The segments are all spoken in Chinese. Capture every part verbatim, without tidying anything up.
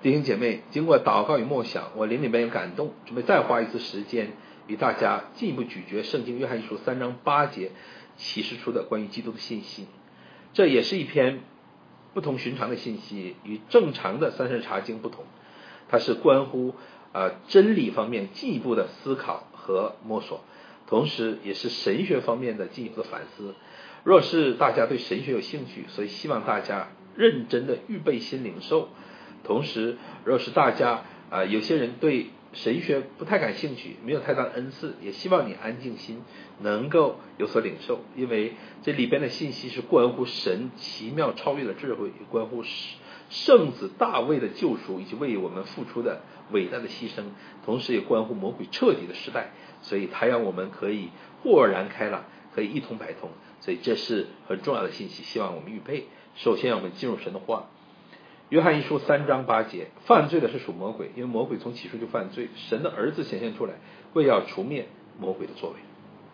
弟兄姐妹，经过祷告与默想，我灵里面有感动，准备再花一次时间与大家进一步咀嚼圣经约翰一书三章八节启示出的关于基督的信息。这也是一篇不同寻常的信息，与正常的三圣查经不同，它是关乎呃真理方面进一步的思考和摸索，同时也是神学方面的进一步的反思。若是大家对神学有兴趣，所以希望大家认真的预备心领受。同时若是大家啊、呃、有些人对神学不太感兴趣，没有太大的恩赐，也希望你安静心能够有所领受，因为这里边的信息是关乎神奇妙超越的智慧，也关乎圣子大卫的救赎以及为我们付出的伟大的牺牲，同时也关乎魔鬼彻底的失败，所以他让我们可以豁然开朗，可以一通百通，所以这是很重要的信息，希望我们预备。首先我们进入神的话，约翰一书三章八节，犯罪的是属魔鬼，因为魔鬼从起初就犯罪，神的儿子显现出来，为要除灭魔鬼的作为。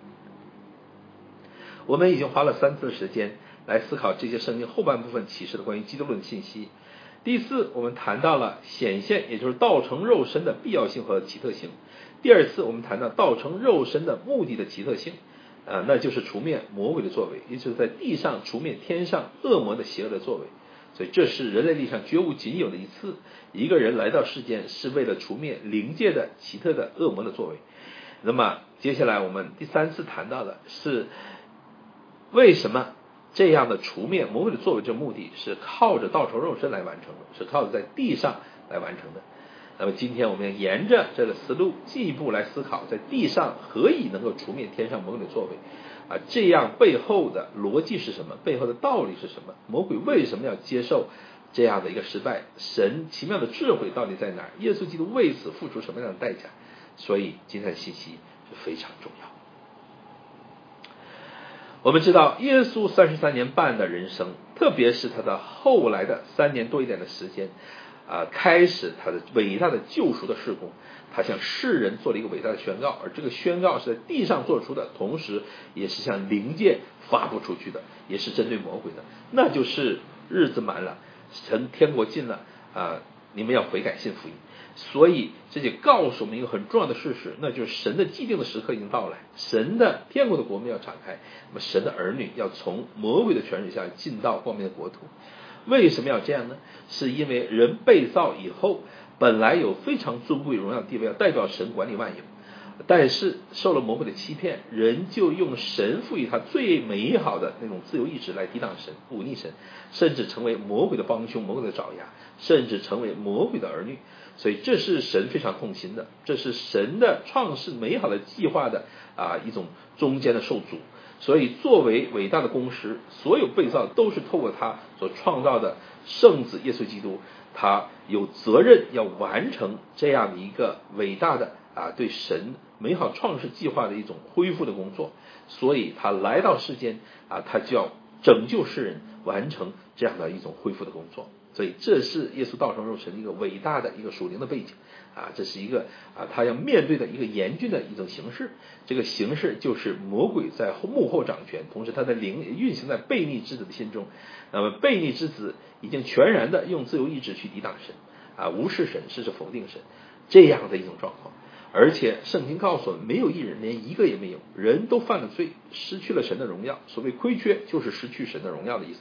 我们已经花了三次时间来思考这些圣经后半部分启示的关于基督论的信息。第一次我们谈到了显现，也就是道成肉身的必要性和奇特性。第二次我们谈到道成肉身的目的的奇特性，呃，那就是除灭魔鬼的作为，也就是在地上除灭天上恶魔的邪恶的作为。所以这是人类历史上绝无仅有的一次，一个人来到世间是为了除灭灵界的奇特的恶魔的作为。那么接下来我们第三次谈到的是为什么这样的除灭魔鬼的作为，这目的是靠着道成肉身来完成的，是靠着在地上来完成的。那么今天我们沿着这个思路进一步来思考，在地上何以能够除灭天上魔鬼的作为啊？这样背后的逻辑是什么？背后的道理是什么？魔鬼为什么要接受这样的一个失败？神奇妙的智慧到底在哪儿？耶稣基督为此付出什么样的代价？所以今天的信息是非常重要。我们知道耶稣三十三年半的人生，特别是他的后来的三年多一点的时间啊，开始他的伟大的救赎的事工，他向世人做了一个伟大的宣告，而这个宣告是在地上做出的，同时也是向灵界发布出去的，也是针对魔鬼的，那就是日子满了，神天国近了啊，你们要悔改信福音。所以这就告诉我们一个很重要的事实，那就是神的既定的时刻已经到来，神的天国的国门要敞开，那么神的儿女要从魔鬼的权势下进到光明的国土。为什么要这样呢？是因为人被造以后，本来有非常尊贵荣耀的地位，要代表神管理万有，但是受了魔鬼的欺骗，人就用神赋予他最美好的那种自由意志来抵挡神，忤逆神，甚至成为魔鬼的帮凶，魔鬼的爪牙，甚至成为魔鬼的儿女。所以这是神非常痛心的，这是神的创世美好的计划的啊一种中间的受阻。所以作为伟大的公师，所有被造都是透过他所创造的圣子耶稣基督，他有责任要完成这样的一个伟大的啊对神美好创世计划的一种恢复的工作。所以他来到世间啊，他就要拯救世人，完成这样的一种恢复的工作。所以这是耶稣道成肉身一个伟大的一个属灵的背景啊，这是一个啊他要面对的一个严峻的一种形势。这个形势就是魔鬼在幕后掌权，同时他的灵运行在悖逆之子的心中。那么悖逆之子已经全然的用自由意志去抵挡神啊，无视神，甚至否定神，这样的一种状况。而且圣经告诉我们，没有一人，连一个也没有，人都犯了罪，失去了神的荣耀。所谓亏缺，就是失去神的荣耀的意思。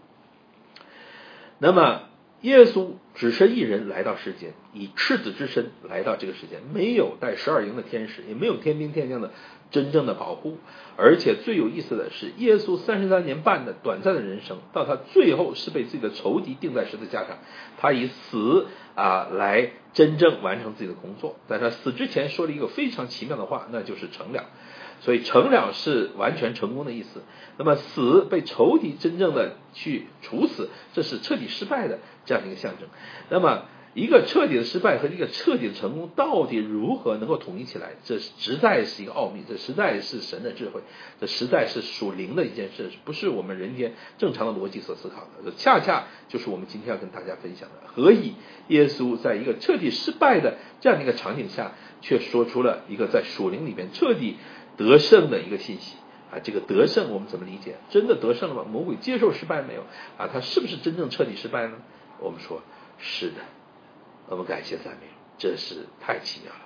那么耶稣只身一人来到世间，以赤子之身来到这个世间，没有带十二营的天使，也没有天兵天将的真正的保护。而且最有意思的是，耶稣三十三年半的短暂的人生，到他最后是被自己的仇敌钉在十字架上，他以死啊来真正完成自己的工作。在他死之前说了一个非常奇妙的话，那就是成了。所以成了是完全成功的意思。那么死被仇敌真正的去处死，这是彻底失败的这样的一个象征。那么一个彻底的失败和一个彻底的成功到底如何能够统一起来，这实在是一个奥秘，这实在是神的智慧，这实在是属灵的一件事，不是我们人间正常的逻辑所思考的。恰恰就是我们今天要跟大家分享的，何以耶稣在一个彻底失败的这样的一个场景下，却说出了一个在属灵里面彻底得胜的一个信息啊！这个得胜我们怎么理解？真的得胜了吗？魔鬼接受失败没有啊？他是不是真正彻底失败呢？我们说是的。 我们感谢赞美，真是太奇妙了。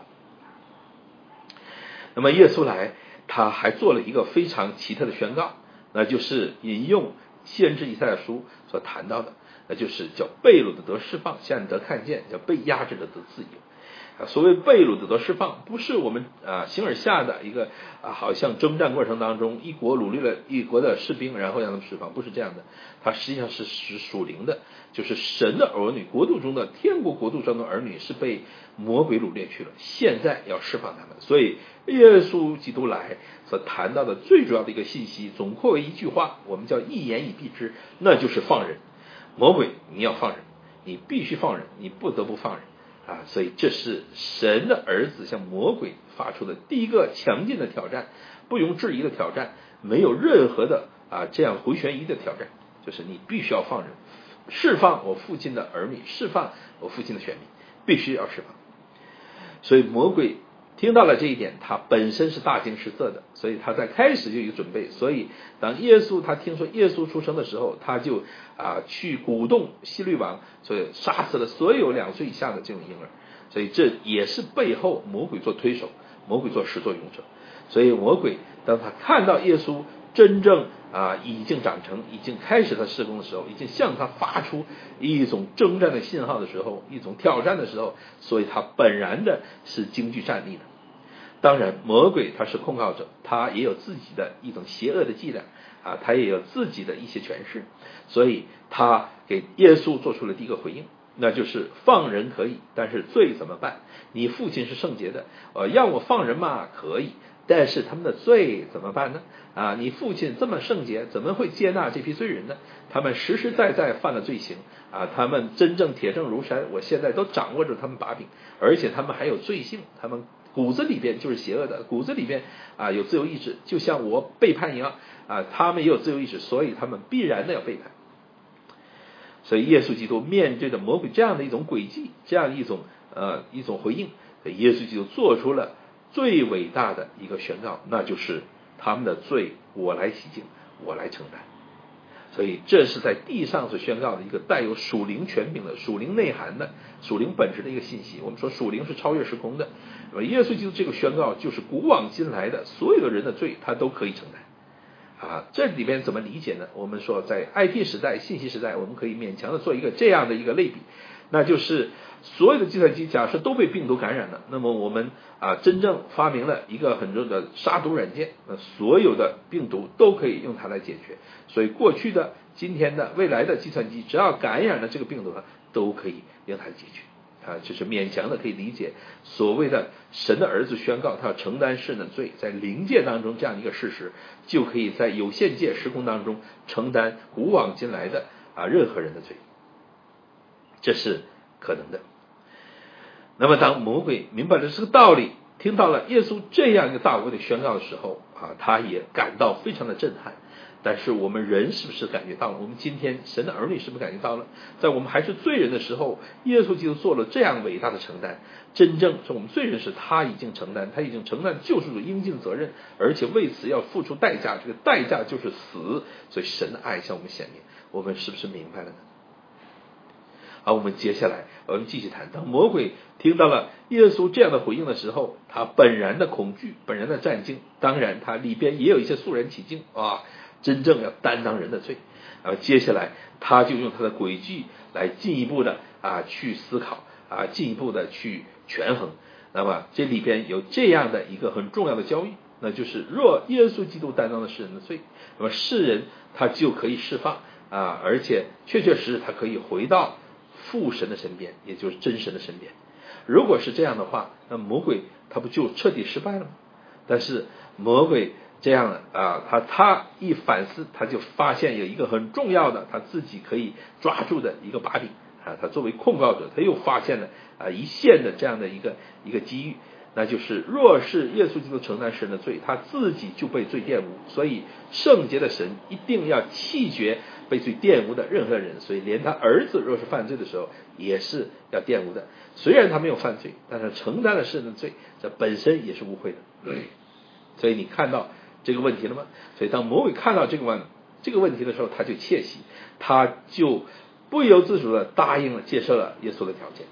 那么耶稣来，他还做了一个非常奇特的宣告，那就是引用先知以赛亚书所谈到的，那就是叫被掳的得释放，现在得看见，叫被压制的得自由。啊，所谓被掳的得释放，不是我们啊形而下的一个啊，好像征战过程当中一国掳掠了一国的士兵，然后让他们释放，不是这样的。它实际上是是属灵的，就是神的儿女，国度中的天国国度中的儿女是被魔鬼掳掠去了，现在要释放他们。所以耶稣基督来所谈到的最主要的一个信息，总括为一句话，我们叫一言以蔽之，那就是放人。魔鬼，你要放人，你必须放人，你不得不放人。啊，所以这是神的儿子向魔鬼发出的第一个强劲的挑战，不容置疑的挑战，没有任何的啊这样回旋疑的挑战，就是你必须要放人，释放我父亲的儿女，释放我父亲的选民，必须要释放。所以魔鬼听到了这一点，他本身是大惊失色的，所以他在开始就有准备。所以当耶稣他听说耶稣出生的时候，他就啊去鼓动希律王，所以杀死了所有两岁以下的这种婴儿。所以这也是背后魔鬼做推手，魔鬼做始作俑者。所以魔鬼当他看到耶稣真正啊已经长成，已经开始他事工的时候，已经向他发出一种征战的信号的时候，一种挑战的时候，所以他本然的是惊惧战栗的。当然魔鬼他是控告者，他也有自己的一种邪恶的伎俩啊，他也有自己的一些权势，所以他给耶稣做出了第一个回应，那就是放人可以，但是罪怎么办？你父亲是圣洁的，呃，要我放人嘛可以，但是他们的罪怎么办呢？啊，你父亲这么圣洁，怎么会接纳这批罪人呢？他们实实在在犯了罪行啊，他们真正铁证如山，我现在都掌握着他们把柄，而且他们还有罪性，他们骨子里边就是邪恶的，骨子里边啊有自由意志，就像我背叛一样啊，他们也有自由意志，所以他们必然的要背叛。所以耶稣基督面对着魔鬼这样的一种诡计，这样一种呃一种回应，耶稣基督做出了最伟大的一个宣告，那就是他们的罪我来洗净，我来承担。所以这是在地上所宣告的一个带有属灵权柄的、属灵内涵的、属灵本质的一个信息。我们说属灵是超越时空的，耶稣基督这个宣告就是古往今来的所有的人的罪他都可以承担。啊，这里边怎么理解呢？我们说在 I T 时代、信息时代，我们可以勉强的做一个这样的一个类比，那就是所有的计算机假设都被病毒感染了，那么我们啊真正发明了一个很重要的杀毒软件，那所有的病毒都可以用它来解决。所以过去的、今天的、未来的计算机只要感染了这个病毒，都可以用它来解决。啊，就是勉强的可以理解所谓的神的儿子宣告他要承担世人的罪，在灵界当中这样一个事实，就可以在有限界时空当中承担古往今来的啊任何人的罪，这是可能的。那么当魔鬼明白了这个道理，听到了耶稣这样一个大无畏的宣告的时候啊，他也感到非常的震撼。但是我们人是不是感觉到了？我们今天神的儿女是不是感觉到了？在我们还是罪人的时候，耶稣基督做了这样伟大的承担。真正是我们罪人时，他已经承担，他已经承担救赎主应尽的责任，而且为此要付出代价，这个代价就是死。所以神的爱向我们显明，我们是不是明白了呢？好，我们接下来我们继续谈，当魔鬼听到了耶稣这样的回应的时候，他本然的恐惧，本然的战惊，当然他里边也有一些肃然起敬啊。真正要担当人的罪，然后接下来他就用他的诡计来进一步的啊去思考啊进一步的去权衡。那么这里边有这样的一个很重要的交易，那就是若耶稣基督担当了世人的罪，那么世人他就可以释放啊，而且确确实实他可以回到父神的身边，也就是真神的身边。如果是这样的话，那魔鬼他不就彻底失败了吗？但是魔鬼这样啊，他他一反思，他就发现有一个很重要的他自己可以抓住的一个把柄啊。他作为控告者，他又发现了啊一线的这样的一个一个机遇，那就是若是耶稣基督承担世人的罪，他自己就被罪玷污，所以圣洁的神一定要弃绝被罪玷污的任何人，所以连他儿子若是犯罪的时候也是要玷污的。虽然他没有犯罪，但是承担了世人的罪，这本身也是污秽的。所以你看到这个问题了吗？所以当魔鬼看到这个问这个问题的时候，他就窃喜，他就不由自主的答应了，接受了耶稣的条件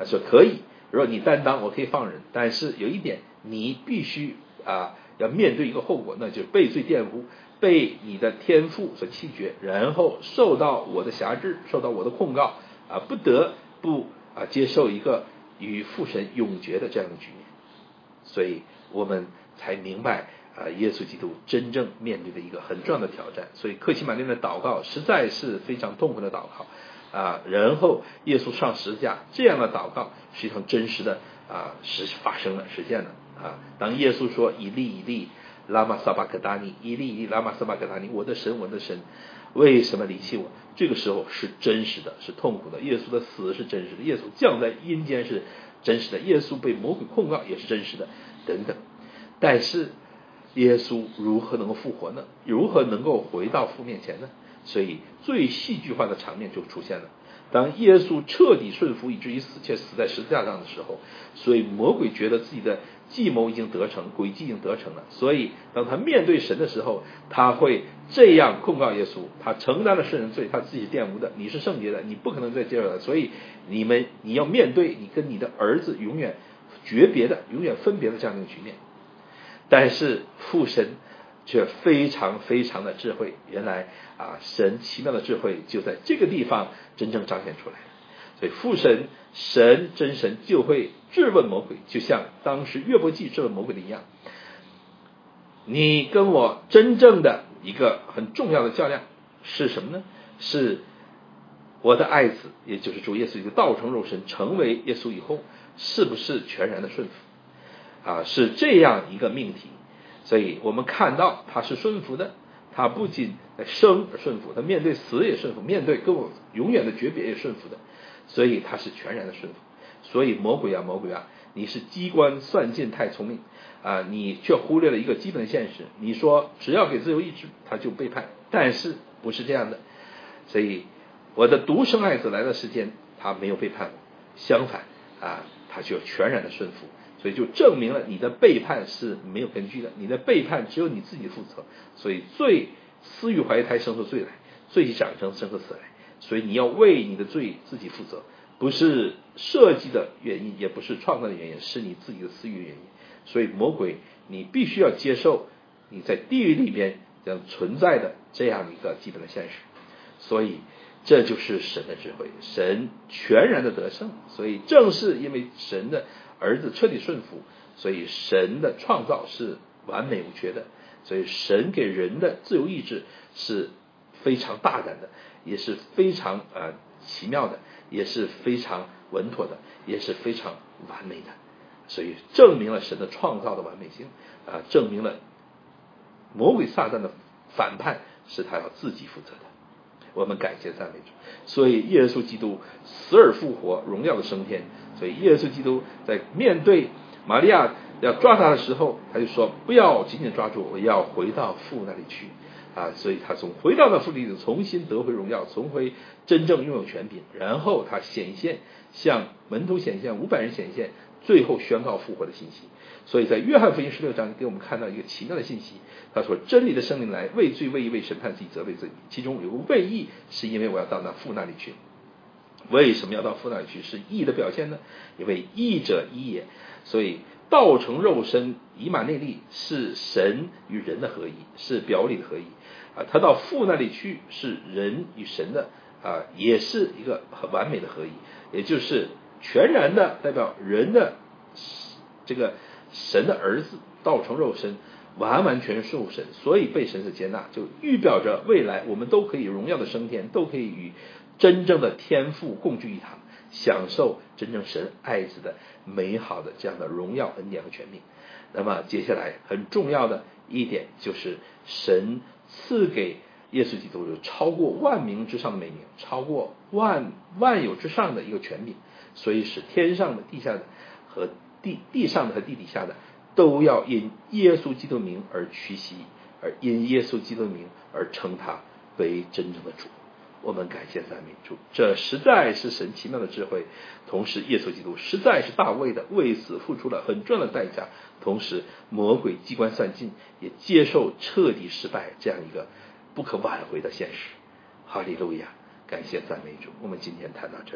他说可以，如果你担当，我可以放人，但是有一点，你必须啊要面对一个后果，那就是被罪玷污，被你的天父所弃绝，然后受到我的辖制，受到我的控告啊，不得不啊接受一个与父神永绝的这样的局面。所以我们才明白啊，耶稣基督真正面对的一个很重要的挑战。所以客西马尼的祷告实在是非常痛苦的祷告啊，然后耶稣上十字架这样的祷告实际上真实的啊是发生了实现了啊。当耶稣说以利以利拉玛撒巴克达尼，以利以利拉玛撒巴克达尼，我的神我的神为什么离弃我，这个时候是真实的，是痛苦的。耶稣的死是真实的，耶稣降在阴间是真实的，耶稣被魔鬼控告也是真实的等等。但是耶稣如何能够复活呢？如何能够回到父面前呢？所以最戏剧化的场面就出现了。当耶稣彻底顺服以至于死，且死在十字架上的时候，所以魔鬼觉得自己的计谋已经得逞，诡计已经得逞了，所以当他面对神的时候，他会这样控告耶稣，他承担了世人罪，他自己玷污的，你是圣洁的，你不可能再接受的，所以你们你要面对你跟你的儿子永远诀别的永远分别的这样一个局面。但是父神却非常非常的智慧，原来啊，神奇妙的智慧就在这个地方真正彰显出来。所以父神神真神就会质问魔鬼，就像当时约伯记质问魔鬼的一样，你跟我真正的一个很重要的较量是什么呢？是我的爱子，也就是主耶稣一个道成肉身成为耶稣以后，是不是全然的顺服啊？是这样一个命题。所以我们看到他是顺服的，他不仅在生而顺服，他面对死也顺服，面对跟我永远的诀别也顺服的，所以他是全然的顺服。所以魔鬼啊魔鬼啊，你是机关算尽太聪明啊，你却忽略了一个基本的现实。你说只要给自由意志他就背叛，但是不是这样的。所以我的独生爱子来的时间他没有背叛我，相反啊，他就全然的顺服。所以就证明了你的背叛是没有根据的，你的背叛只有你自己负责。所以罪私欲怀胎生出罪来，罪既长成生出死来，所以你要为你的罪自己负责，不是设计的原因，也不是创造的原因，是你自己的私欲原因。所以魔鬼你必须要接受你在地狱里边这样存在的这样一个基本的现实。所以这就是神的智慧，神全然的得胜。所以正是因为神的儿子彻底顺服，所以神的创造是完美无缺的。所以神给人的自由意志是非常大胆的，也是非常呃奇妙的，也是非常稳妥的，也是非常完美的。所以证明了神的创造的完美性啊、呃，证明了魔鬼撒旦的反叛是他要自己负责的。我们感谢赞美主。所以耶稣基督死而复活，荣耀的升天。所以耶稣基督在面对玛利亚要抓他的时候，他就说不要紧紧抓住我，要回到父那里去啊！所以他从回到那父里重新得回荣耀，重回真正拥有权柄，然后他显现，向门徒显现，五百人显现，最后宣告复活的信息。所以在约翰福音十六章给我们看到一个奇妙的信息，他说真理的圣灵来，为罪为义为审判自己责备自己，其中有个为义，是因为我要到那父那里去。为什么要到父那里去？是义的表现呢？因为义者一也。所以道成肉身以马内利是神与人的合一，是表里的合一啊。他到父那里去是人与神的啊，也是一个很完美的合一，也就是全然的代表人的这个神的儿子道成肉身，完完全受神，所以被神所接纳，就预表着未来我们都可以荣耀的升天，都可以与真正的天父共聚一堂，享受真正神爱子的美好的这样的荣耀恩典和权柄。那么接下来很重要的一点就是神赐给耶稣基督有超过万名之上的美名，超过万万有之上的一个权柄，所以使天上的地下的和地地上的和地底下的都要因耶稣基督名而屈膝，而因耶稣基督名而称他为真正的主。我们感谢赞美主，这实在是神奇妙的智慧。同时耶稣基督实在是大卫的，为此付出了很重要的代价，同时魔鬼机关算尽，也接受彻底失败这样一个不可挽回的现实。哈利路亚，感谢赞美主。我们今天谈到这里。